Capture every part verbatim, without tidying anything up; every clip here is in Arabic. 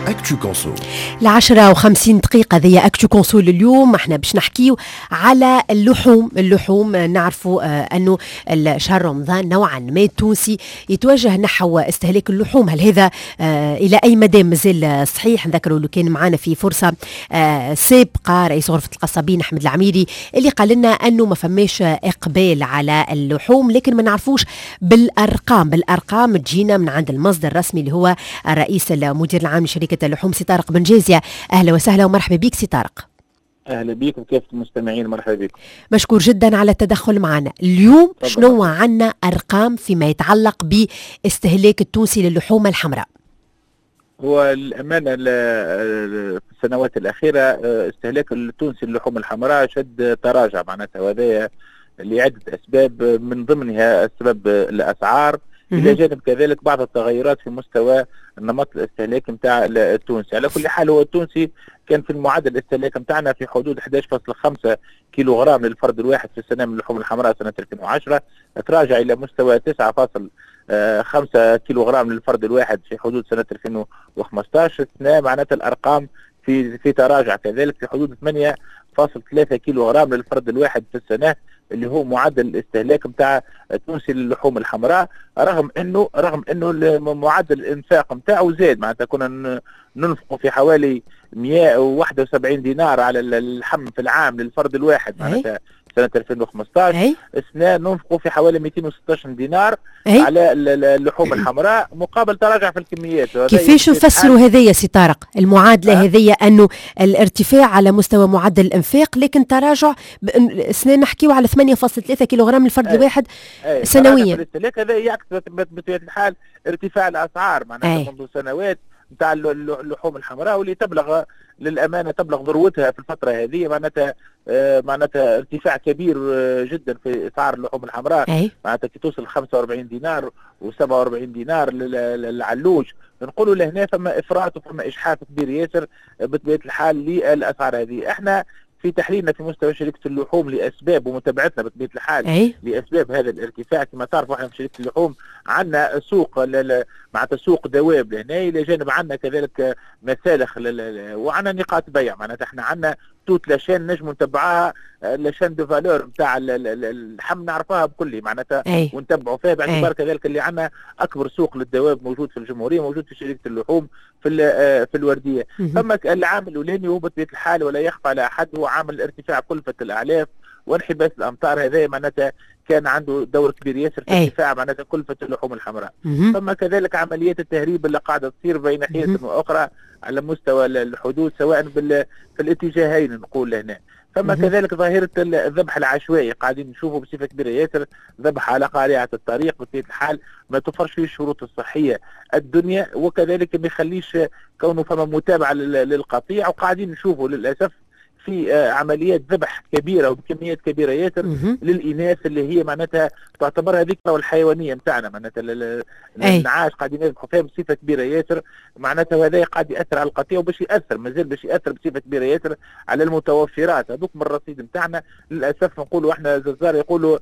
أكتو كونسو. العشرة وخمسين دقيقة ذي أكتو كونسو. اليوم احنا باش نحكيو على اللحوم. اللحوم نعرفوا آه أنه شهر رمضان نوعا ما التونسي يتوجه نحو استهلاك اللحوم. هل هذا آه إلى أي مدى مازال صحيح؟ نذكروا اللي كان معنا في فرصة آه سابقة رئيس غرفة القصابين أحمد العميري اللي قال لنا أنه ما فماش إقبال على اللحوم، لكن ما نعرفوش بالأرقام. بالأرقام تجينا من عند المصدر الرسمي اللي هو الرئيس المدير العام لشركة اللحوم سي طارق بن جازية. أهلا وسهلا ومرحبا بك سي طارق. أهلا بك وكافة المستمعين، مرحبا بك. مشكور جدا على التدخل معنا اليوم. شنو عنا أرقام فيما يتعلق باستهلاك التونسي للحوم الحمراء؟ هو الأمانة في السنوات الأخيرة استهلاك التونسي للحوم الحمراء شد تراجع معناتها، وهذا لعدة أسباب، من ضمنها السبب الأسعار، إلى جانب كذلك بعض التغيرات في مستوى النمط الاستهلاكي نتاع التونسي. على كل حال هو التونسي كان في المعدل الاستهلاك نتاعنا في حدود أحد عشر فاصلة خمسة كيلو غرام للفرد الواحد في السنة من اللحوم الحمراء سنة ألفين وعشرة، تراجع إلى مستوى تسعة فاصلة خمسة كيلو غرام للفرد الواحد في حدود سنة ألفين وخمسة عشر. السنة معناتها الأرقام في في تراجع كذلك في حدود ثمانية فاصلة ثلاثة كيلو غرام للفرد الواحد في السنة، اللي هو معدل الاستهلاك نتاع التونسي للحوم الحمراء، رغم انه رغم انه معدل الانفاق نتاعو زاد. معناتها كنا ننفق في حوالي مئة وواحد وسبعين دينار على اللحم في العام للفرد الواحد معناتها سنة ألفين وخمسة عشر. السنة ننفقوا في حوالي مئتين وستة عشر دينار أي. على اللحوم الحمراء مقابل تراجع في الكميات. كيفاش نفسروا هذه يا سي طارق المعادلة هذه، أنه الارتفاع على مستوى معدل الإنفاق لكن تراجع سنة نحكيو على ثمانية فاصلة ثلاثة كيلوغرام للفرد الواحد سنويا؟ هذا يعكس بطبيعة الحال ارتفاع الأسعار معناتها منذ سنوات نتاع اللحوم الحمراء، واللي تبلغ للأمانة تبلغ ذروتها في الفترة هذه. معناتها آه معناتها ارتفاع كبير آه جدا في أسعار اللحوم الحمراء، معناتها كي توصل خمسة وأربعين دينار وسبعة وأربعين دينار للعلوج. نقولوا لهنا فما إفراط وفما إجحاف كبير ياسر بطبيعة الحال للأسعار هذه. احنا في تحليلنا في مستوى شركة اللحوم لأسباب ومتابعتنا بطبيعة الحال أي. لأسباب هذا الارتفاع، كما تعرفوا احنا في شركة اللحوم عندنا سوق معناتها سوق دواب لهنا، إلى جانب عندنا كذلك مسالخ وعندنا نقاط بيع. معناتها احنا عندنا توت لاشين نجم نتبعها، لاشين دو فالور نتاع اللحم نعرفها بكل معناتها ونتبعوا فيها، باعتبار كذلك اللي عندنا أكبر سوق للدواب موجود في الجمهورية، موجود في شركة اللحوم في في الوردية. فما العامل الأولاني هو بطبيعة الحال ولا يخفى على أحد هو عامل ارتفاع كلفة الأعلاف وانحباس الأمطار. هذا معناتها كان عنده دور كبير ياسر في ارتفاع معناتها كلفة اللحوم الحمراء. ثم كذلك عمليات التهريب اللي قاعدة تصير بين حيث وأخرى على مستوى الحدود، سواء في الاتجاهين نقول هنا. ثم كذلك ظاهرة الذبح العشوائي، قاعدين نشوفه بصفة كبيرة ياسر، ذبح على قارعة الطريق بطبيعة الحال ما توفرش فيه الشروط الصحية الدنيا، وكذلك ما يخليش كونه فما متابعة للقطيع، وقاعدين نشوفه للأسف في عمليات ذبح كبيرة وبكميات كبيرة ياسر للإناث اللي هي معناتها تعتبر هذيك الحيوانية نتاعنا، معناتها النعاش قاعدين يذبحوا فيها بصفة كبيرة ياسر. معناتها وهذا قاعد يأثر على القطيع وباش يأثر مازال باش يأثر بصفة كبيرة ياسر على المتوفرات هذوك من الرصيد نتاعنا. للأسف نقولوا احنا ززار يقولوا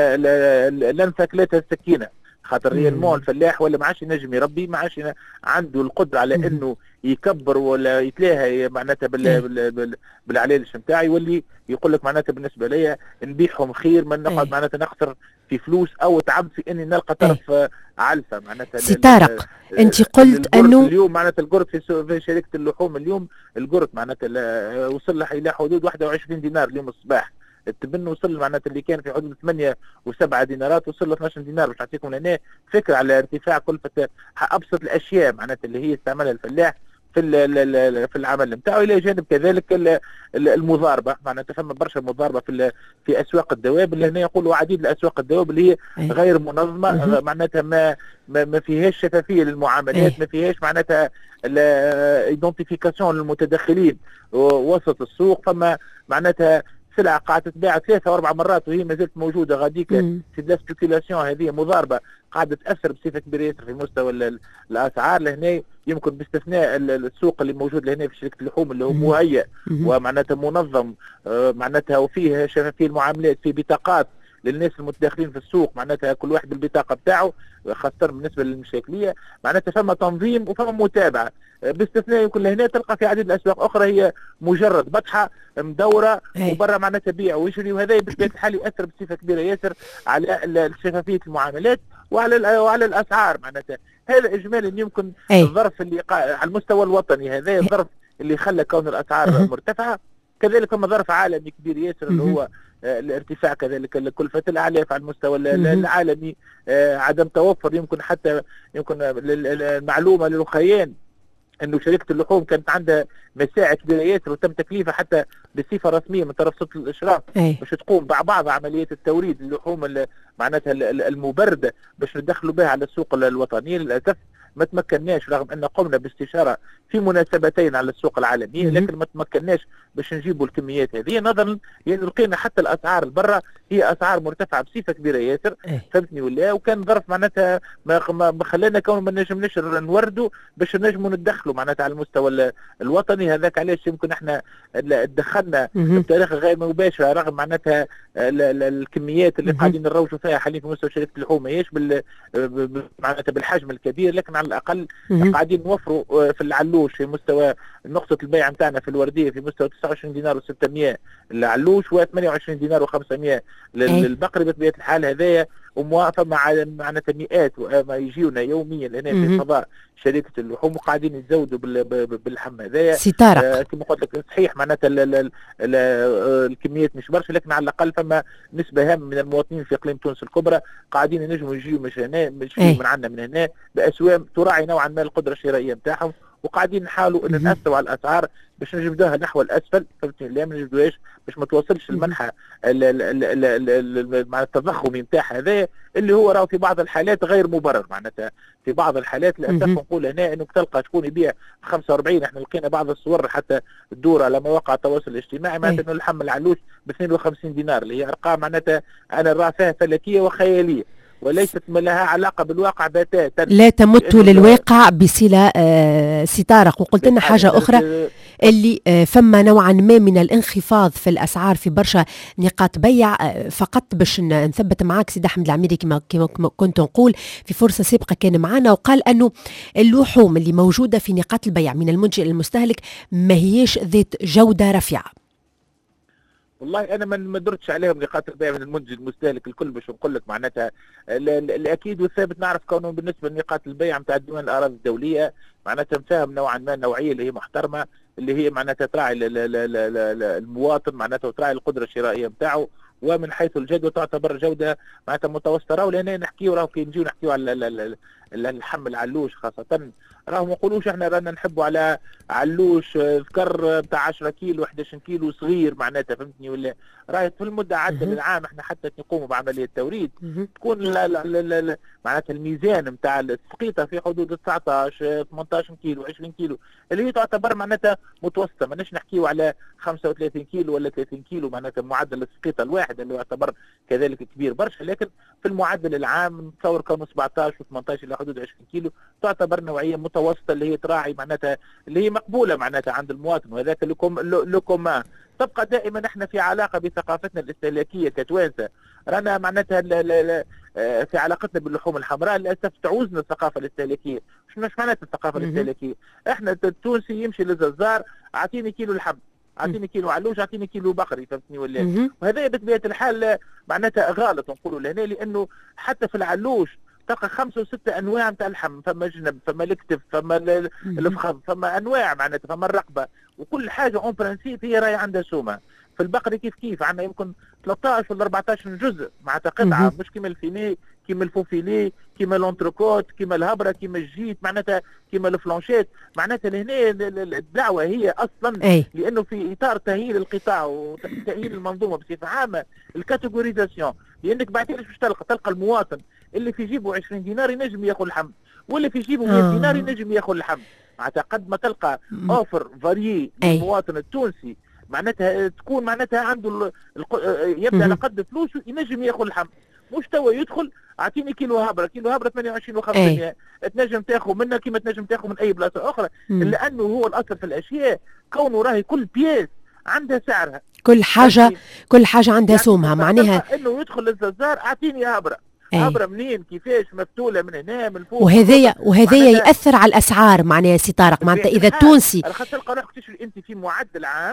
لن ثكلتها السكينة، خاطر ريالمون الفلاح ولا ما عادش ينجم يربي، ما عادش عنده القدره على انه يكبر ولا يتلاهى معناتها بالعلالش نتاعي، يولي يقول لك معناتها بالنسبه ليا نبيعهم خير من نقعد معناتها نخسر في فلوس او تعب في اني نلقى طرف علفه. معناتها سي طارق انت قلت انه اليوم معناتها القرط في شركه اللحوم اليوم القرط معناتها وصل له الى حدود واحد وعشرين دينار اليوم الصباح. التبن وصل معناتها اللي كان في حدود ثمانية وسبعة دينارات وصل ل اثناش دينار. باش نعطيكم هنا فكره على ارتفاع كلفه ابسط الاشياء معناتها اللي هي يستعملها الفلاح في في العمل نتاعو. الى جانب كذلك المضاربه، معناتها فما برشا مضاربه في في اسواق الدواب اللي هنا يقولوا عديد الاسواق الدواب اللي هي غير منظمه، معناتها ما ما فيهاش شفافيه للمعاملات، ما فيهاش معناتها الايدنتيفيكاسيون للمتدخلين وسط السوق. فما معناتها سلعة قاعدة تتباع ثلاثة وأربع مرات وهي ما زالت موجودة غاديك في لا سبيكولاسيون. هذه مضاربة قاعدة تأثر بصفة كبيرة ياسر في مستوى الأسعار لهنا، يمكن باستثناء السوق اللي موجود لهنا في شركة اللحوم اللي هو مهيئ ومعناتها منظم معناتها وفيه شفافية المعاملات، في بطاقات للناس المتداخلين في السوق، معناتها كل واحد بالبطاقه بتاعه، خاصه بالنسبه للمشاكليه، معناتها فما تنظيم وفما متابعه، باستثناء يمكن هنا تلقى في عديد الاسواق اخرى هي مجرد بطحه مدوره وبرا معناتها بيع ويشري، وهذا بطبيعه الحال ياثر بصفه كبيره ياسر على شفافيه المعاملات وعلى وعلى الاسعار. معناتها هذا اجمالا يمكن أي. الظرف اللي على المستوى الوطني، هذا الظرف اللي خلى كون الاسعار مرتفعه. كذلك فما ظرف عالمي كبير ياسر اللي هو الارتفاع كذلك كلفة الأعلاف على المستوى العالمي، عدم توفر يمكن حتى يمكن المعلومة للأخيان انه شركه اللحوم كانت عندها مساعي كبيره ياسر وتم تكليفها حتى بصفه رسميه من طرف سلطه الاشراف باش تقوم ببعض عمليات التوريد اللحوم معناتها المبرده باش ندخلوا بها على السوق الوطنيه. للاسف ما تمكناش رغم ان قمنا باستشاره في مناسبتين على السوق العالميه، لكن ما تمكناش باش نجيبوا الكميات هذه، نظرا يعني لقينا حتى الاسعار البرة هي اسعار مرتفعه بصفه كبيره ياسر، فهمتني ولا؟ وكان ظرف معناتها ما خلانا كون ما نجمناش نوردوا باش نجموا ندخلوا معناتها على المستوى الوطني. هذاك علاش يمكن احنا دخلنا بطريقه غير مباشره رغم معناتها الكميات اللي قاعدين نروجوا فيها حاليا في مستوى شركه اللحوم ماهيش بال معناتها بالحجم الكبير، لكن على الاقل قاعدين نوفروا في العلوش في مستوى نقطه البيع نتاعنا في الورديه في مستوى تسعة وعشرين دينار وستمائة العلوش و ثمانية وعشرين دينار وخمسمائة للبقري بطبيعه الحال. هذايا وموافقه مع معناتها مئات ما يجيونا يوميا هنا في فضاء شركه اللحوم وقاعدين يتزودوا باللحم هذايا. ستارق آه كما قلت لك صحيح معناتها الكميات مش برشا، لكن على الاقل فما نسبه هامه من المواطنين في اقليم تونس الكبرى قاعدين ينجموا يجيوا مش هنا مش من عندنا من هنا باسواق تراعي نوعا ما القدره الشرائيه نتاعهم، وقاعدين نحاولوا ان ناثروا على الاسعار باش نجبدوها نحو الاسفل، فهمتني؟ لا ما نجبدوهاش باش ما توصلش المنحى مع التضخمي نتاع هذا اللي هو راهو في بعض الحالات غير مبرر. معناتها في بعض الحالات للاسف نقول هنا انه تلقى شكون يبيع خمسة وأربعين، احنا لقينا بعض الصور حتى الدور على مواقع التواصل الاجتماعي معناتها انه اللحم العلوش ب اثنين وخمسين دينار اللي هي ارقام معناتها انا نرى فيها فلكيه وخياليه وليست لها علاقه بالواقع بتاتا، لا تمت للواقع بصله. آه ستارق وقلت لنا حاجه اخرى اللي آه فما نوعا ما من الانخفاض في الاسعار في برشا نقاط بيع. آه فقط باش نثبت معاك سيد احمد العميري كما كما كنت نقول في فرصه سابقه كان معنا وقال انه اللحوم اللي موجوده في نقاط البيع من المنتج الى المستهلك ما هيش ذات جوده رفيعه. والله انا ما درتش عليهم نقاط البيع من المنتج المستهلك الكل باش نقول لك معناتها الاكيد والثابت نعرف كونه بالنسبه لنقاط البيع نتاع ديوان الاراضي الدوليه معناتها مفاهم نوعا ما النوعيه اللي هي محترمه اللي هي معناتها تراعي المواطن معناتها وتراعي القدره الشرائيه نتاعو، ومن حيث الجوده تعتبر جوده معناتها متوسطه. راهو لان نحكيو راهو كي نجيو نحكيو على اللحم العلوش خاصه راهو ما نقولوش احنا رانا نحبوا على علوش ذكر بتاع عشرة كيلو واحد عشر كيلو صغير معناتها، فهمتني ولا؟ راهي في المده عدة العام احنا حتى نقوموا بعمليه التوريد تكون لا لا لا لا معناتها الميزان نتاع السقيطه في حدود تسعطاش ثمانية عشر كيلو عشرين كيلو اللي هي تعتبر معناتها متوسطه، ماناش نحكيو على خمسة وثلاثين كيلو ولا ثلاثين كيلو معناتها معدل السقيطه الواحد اللي يعتبر كذلك كبير برشا، لكن في المعدل العام نتصور كونه سبعطاش وثمانية عشر الى حدود عشرين كيلو تعتبر نوعيه متوسطه اللي هي تراعي معناتها اللي هي مقبوله معناتها عند المواطن، وهذاك لكم لكم تبقى دائما احنا في علاقه بثقافتنا الاستهلاكيه كتوانسه، رانا معناتها في علاقتنا باللحوم الحمراء للاسف تعوزنا الثقافه الاستهلاكيه. شنو معناتها الثقافه الاستهلاكيه؟ احنا التونسي يمشي للجزار اعطيني كيلو لحم، اعطيني كيلو علوش، اعطيني كيلو بقري، فهمتني ولا؟ وهذا بطبيعه الحال معناتها غلط نقولوا لهنا، لانه حتى في العلوش تلقى خمسة وستة انواع نتاع اللحم، فما جنب فما الكتف فما الفخذ فما انواع معناتها فما الرقبه، وكل حاجه اون برانسيب هي راهي عندها سومه. في البقري كيف كيف عندنا يمكن ثلاثة عشر ولا أربعة عشر جزء معناتها قطعه مش كيما الفيلي كيما الفوفيلي كيما لونتروكوت كيما الهبره كيما الجيت معناتها كيما الفلانشيت، معناتها لهنا الدعوه هي اصلا أي. لانه في اطار تهيئ القطاع وتهيئ المنظومه بصفه عامه الكاتيجوريزاسيون، لانك بعدين باش تلقى تلقى المواطن اللي في جيبه عشرين دينار ينجم ياخذ لحم، واللي في جيبه مئة دينار ينجم ياخذ لحم، معناتها قد ما تلقى اوفر فاريي للمواطن التونسي معناتها تكون معناتها عنده يبدا على قد فلوسه ينجم ياخذ لحم، مش توا يدخل اعطيني كيلو هبره، كيلو هبره ثمانية وعشرين وخمسمائة تنجم تاخذ منها كيما تنجم تاخذ من اي بلاصه اخرى، لانه هو الاصل في الاشياء كونه راهي كل بياس عندها سعرها، كل حاجه كل حاجه عندها يعني سومها معناها انه يدخل للززار اعطيني ابره ابره منين كيفاش مفتوله من هنا من فوق وهذايا وهذايا ياثر على الاسعار معناها سي طارق معناتها اذا التونسي على خاطر تلقى روحك تشري انت في معدل عام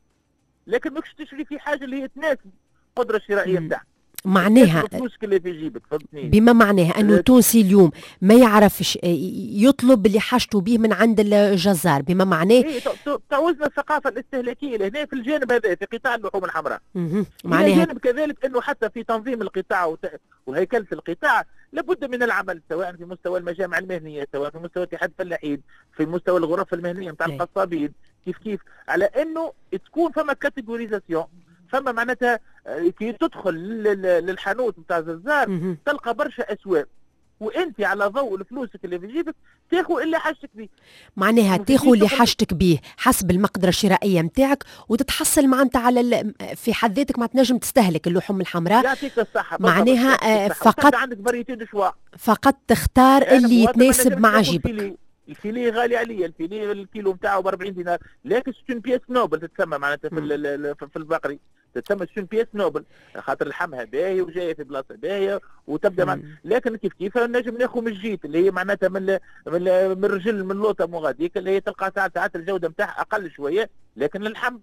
لكن ماكش تشري في حاجه اللي هي تناسب القدره الشرائيه نتاعك معناها فلوسك اللي في جيبك فهمتني بما معناها انه التونسي اليوم ما يعرفش يطلب اللي حاجته به من عند الجزار بما معناه إيه تعوزنا الثقافه الاستهلاكيه لهنا في الجانب هذا في قطاع اللحوم الحمراء معناها جانب كذلك انه حتى في تنظيم القطاع وهيكله القطاع لابد من العمل سواء في مستوى المجامع المهنيه سواء في مستوى اتحاد الفلاحين في مستوى الغرف المهنيه نتاع القصابين كيف كيف على انه تكون فما كاتيجوريزاسيون فما معناتها كي تدخل للحانوت نتاع ززار تلقى برشا اسواق وانت على ضوء فلوسك اللي في جيبك تاخذ اللي حاجتك به معناها تاخذ اللي حاجتك به حسب المقدره الشرائيه نتاعك وتتحصل معناتها على في حد ذاتك ما تنجم تستهلك اللحوم الحمراء يعطيك الصحه معناها فقط عندك فاريتي دو شوا فقط تختار اللي يتناسب مع جيبك الفيلي غالي عليا الفيلي الكيلو نتاعو ب أربعين دينار لكن ستون بيس نوبل تتسمى معناتها في في البقري تتسمى ستون بيس نوبل خاطر لحمها باهي وجايه في بلاصه باهيه وتبدا مع... لكن كيف كيف نجم ناخذ من الجيت اللي هي معناتها من من من الرجل من لوطه مغاديك اللي هي تلقى ساعات ساعات الجوده نتاعها اقل شويه لكن اللحم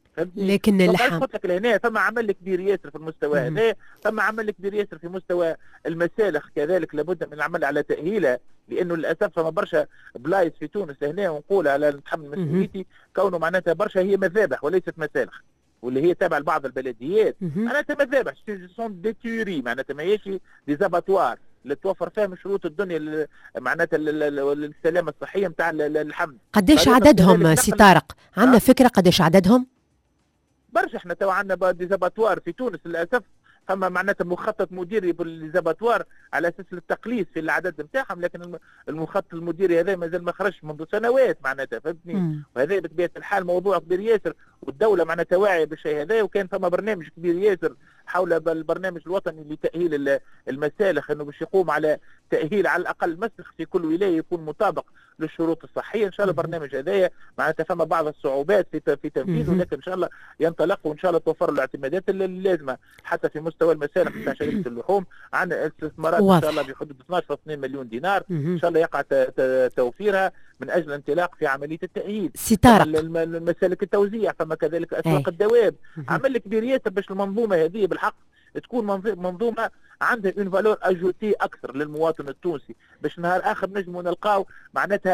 لكن اللحم قلت لك لهنا فما عمل كبير ياسر في المستوى هذا فما عمل كبير ياسر في مستوى المسالخ كذلك لابد من العمل على تاهيلها لانه للاسف فما برشا بلايص في تونس هنا ونقول على نتحمل مسؤوليتي كونه معناتها برشا هي مذابح وليست مسالخ واللي هي تابع لبعض البلديات معناتها مذابح سون دي تيوري معناتها ماهيش دي زاباتوار اللي توفر فيهم شروط الدنيا معناتها السلامه الصحيه نتاع اللحم. قداش عددهم سي طارق؟ عندنا فكره قداش عددهم؟ برشا احنا تو عندنا ديزاباتوار في تونس للاسف فما معناتها مخطط مديري بالديزاباتوار على اساس التقليص في العدد نتاعهم لكن المخطط المديري هذا مازال ما خرجش منذ سنوات معناتها فهمتني وهذا بطبيعه الحال موضوع كبير ياسر والدوله معناتها واعيه بالشيء هذا وكان فما برنامج كبير ياسر حول البرنامج الوطني لتاهيل المسالخ انه باش يقوم على تاهيل على الاقل مسلخ في كل ولايه يكون مطابق للشروط الصحيه ان شاء الله البرنامج هذايا معناتها فما بعض الصعوبات في في تنفيذه لكن ان شاء الله ينطلق وان شاء الله توفر له الاعتمادات اللازمه حتى في مستوى المسالخ بتاع شركه اللحوم عندنا استثمارات ان شاء الله بحدود اثناش فاصلة اثنين مليون دينار ان شاء الله يقع توفيرها من اجل الانطلاق في عمليه التاهيل. سي طارق المسالك التوزيع فما كذلك اسواق الدواب عمل كبير ياسر باش المنظومه هذه بالحق تكون منظومه عندها اون فالور اجوتي اكثر للمواطن التونسي باش نهار اخر نجموا نلقاو معناتها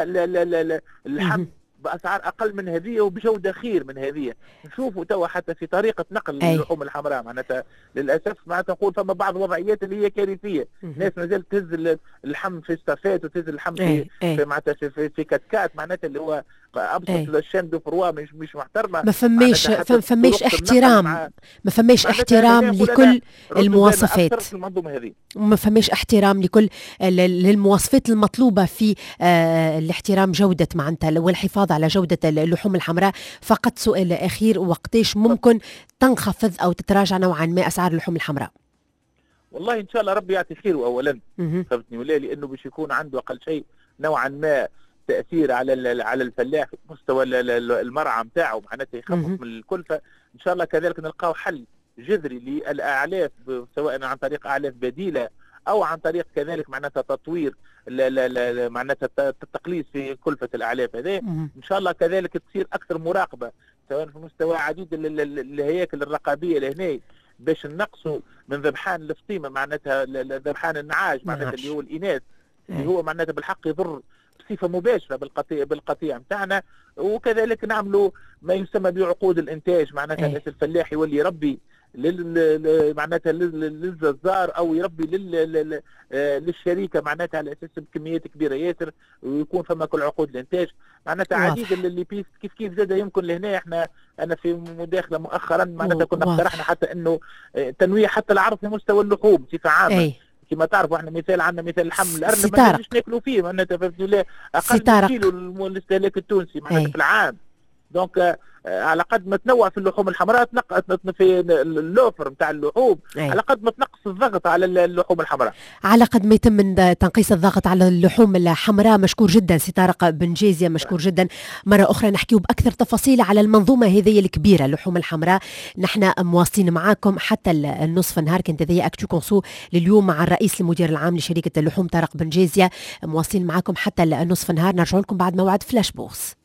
اللحم باسعار اقل من هذه وبجوده خير من هذه. نشوفوا توا حتى في طريقه نقل اللحوم الحمراء معناتها للاسف معناتها نقول فما بعض الوضعيات اللي هي كارثيه الناس مازالت تهز اللحم في ستافات وتهز اللحم في, في معناتها في, في, في كتكات معناتها اللي هو ابسط الشان دو فروا مش مش محترمه ما فماش ما فماش احترام ما فماش احترام لكل المواصفات ما فماش احترام لكل للمواصفات المطلوبه في آه الاحترام جوده معناتها والحفاظ على جوده اللحوم الحمراء. فقط سؤال اخير وقتاش ممكن تنخفض او تتراجع نوعا ما اسعار اللحوم الحمراء؟ والله ان شاء الله ربي يعطي خير اولا فهمتني ولا لانه باش يكون عنده اقل شيء نوعا ما تاثير على على الفلاح في مستوى المرعى نتاعو معناتها يخفف من الكلفه ان شاء الله كذلك نلقاو حل جذري للاعلاف سواء عن طريق اعلاف بديله او عن طريق كذلك معناتها تطوير معناتها التقليص في كلفه الاعلاف هذه ان شاء الله كذلك تصير اكثر مراقبه سواء في مستوى عديد الهياكل الرقابيه لهنا باش نقصوا من ذبحان الفطيمه معناتها ذبحان النعاج معناتها اللي هو الاناث اللي هو معناتها بالحق يضر بصفه مباشره بالقطيع بالقطيع نتاعنا وكذلك نعملوا ما يسمى بعقود الانتاج معناتها أيه. الفلاح يولي يربي لل معناتها للجزار او يربي لل للشركه معناتها على اساس بكميات كبيره ياسر ويكون فما كل عقود الانتاج معناتها عديد اللي بيس كيف كيف زاد يمكن لهنا احنا انا في مداخله مؤخرا معناتها كنا اقترحنا حتى انه تنويع حتى العرض في مستوى اللحوم بصفه عامه أيه. كما تعرفوا احنا مثال عندنا مثال لحم الارنب ما نقدرش ناكلوا فيه معناتها فهمتوا لا اقل من كيلو الاستهلاك التونسي معناتها في العام دونك على قد ما تنوع في اللحوم الحمراء تنقص في اللوفر نتاع اللحوم، أي. على قد ما تنقص الضغط على اللحوم الحمراء، على قد ما يتم تنقيص الضغط على اللحوم الحمراء. مشكور جدا سي طارق بنجيزيا، مشكور جدا. مرة أخرى نحكيو بأكثر تفاصيل على المنظومة هذه الكبيرة اللحوم الحمراء. نحن مواصلين معاكم حتى النصف النهار. كانت هذه أكتو كونسو لليوم مع الرئيس المدير العام لشركة اللحوم طارق بنجيزيا، مواصلين معاكم حتى النصف النهار. نرجع لكم بعد موعد فلاش بورس.